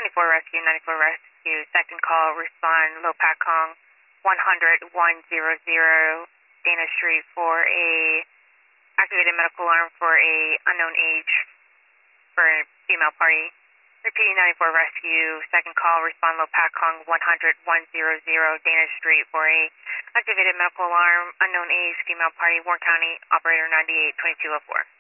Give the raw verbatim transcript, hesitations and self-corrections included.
ninety-four Rescue, ninety-four Rescue, second call, respond, Lo Pak Kong, one hundred, one hundred, Dana Street for a activated medical alarm for a unknown age for a female party. Repeating ninety-four Rescue, second call, respond, Lo Pak Kong, one hundred, one hundred, Dana Street for a activated medical alarm, unknown age, female party, Warren County, operator ninety-eight twenty-two oh four.